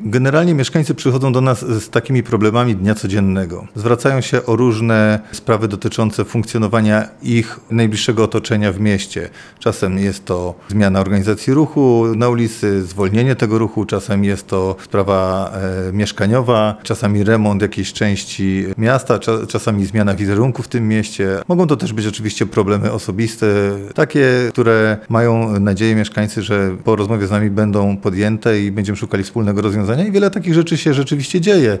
Generalnie mieszkańcy przychodzą do nas z takimi problemami dnia codziennego. Zwracają się o różne sprawy dotyczące funkcjonowania ich najbliższego otoczenia w mieście. Czasem jest to zmiana organizacji ruchu na ulicy, zwolnienie tego ruchu, czasem jest to sprawa mieszkaniowa, czasami remont jakiejś części miasta, czasami zmiana wizerunku w tym mieście. Mogą to też być oczywiście problemy osobiste, takie, które mają nadzieję mieszkańcy, że po rozmowie z nami będą podjęte i będziemy szukali wspólnego rozwiązania i wiele takich rzeczy się rzeczywiście dzieje.